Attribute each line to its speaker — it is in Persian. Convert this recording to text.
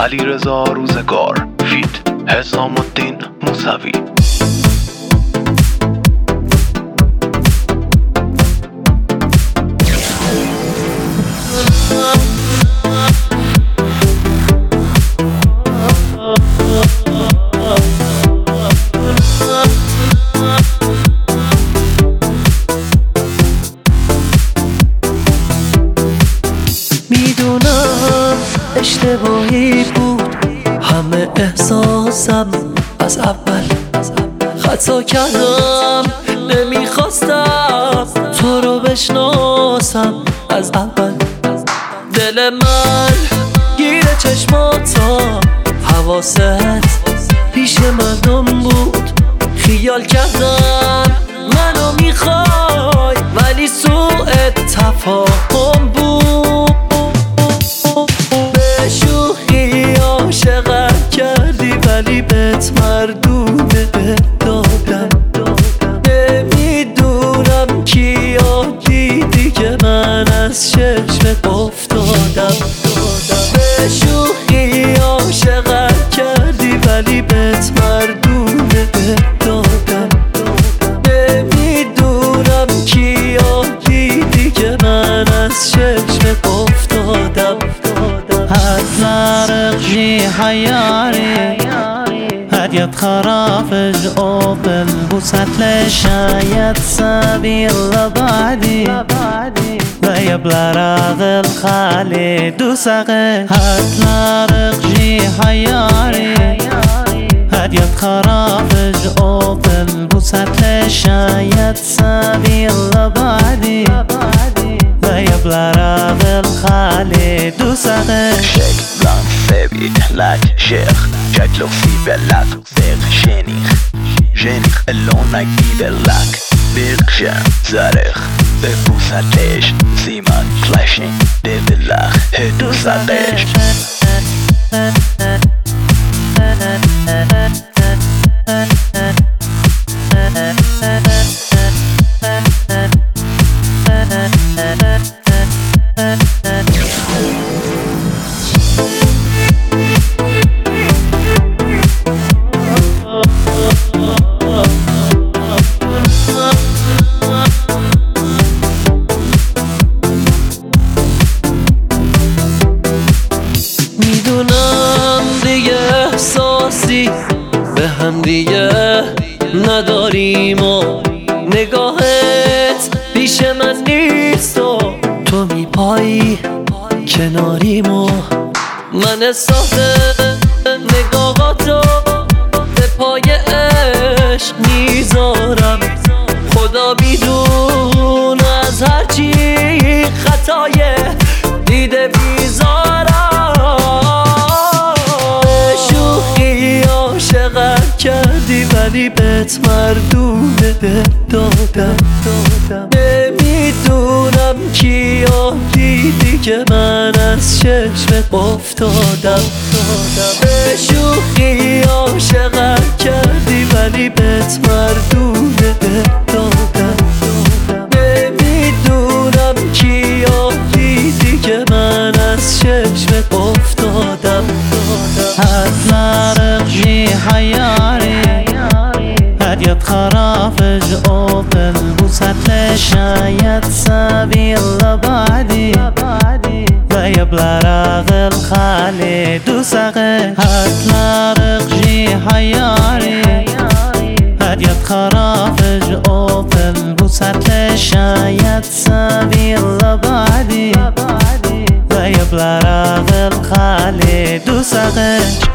Speaker 1: علیرضا روزگار فیت حسام الدین موسوی.
Speaker 2: میدونم اشتباهی بود همه احساسم از اول خطا کردم، نمیخواستم تو رو بشناسم از اول. دل من گیره چشماتا، حواست پیش مردم بود، خیال کردم منو میخوای ولی سوء تفاهم بود. به شوخی عاشقت کردی ولی بهت مردونه دادم. نمیدونم کیا دیدی که من از چشمت افتادم. به شوخی عاشقت کردی ولی بهت مردونه دادم. نمیدونم کیا دیدی که من از چشمت افتادم.
Speaker 3: هتفارق جي حياري هديت خرافج اوبن بوسات لشايت سبيل لبعدي لا يبلا راغل خالي دوساقي. هتفارق جي حياري هديت خرافج اوبن بوسات لشايت سبيل لبعدي لا يبلا راغل خالي دوساقي.
Speaker 1: شيك بلان ثابت لاك شيخ شكله في بلاك ديغ جينيخ اللونك بيدلاك بيركشان زارخ ببوسات ليش زيمان فلاشين دي بالله هدوسات ليش.
Speaker 2: میدونم دیگه احساسی به هم دیگه نداریم و نگاهت پیش من نیست و تو میپایی کناریم و من احساس نگاهاتو به پای عشق میذارم. خدا میدون از هرچی خطای دیده بیزارم. شوخی عاشقت کردی ولی بهت مردونه دادم. نمیدونم کیا دیدی که من از چشمت افتادم. به شوخی عاشقت کردی ولی بهت مردونه دادم. نمیدونم کیا دیدی که من از چشمت افتادم.
Speaker 3: هتفارق جي حياري هديت خرافج اوبن بوسات لشايت سبيل لبعدي لا يبلا راغل خالي دوساقي. هتفارق جي حياري هديت خرافج اوبن بوسات لشايت سبيل لبعدي لا يبلا راغل خالي دوساقي.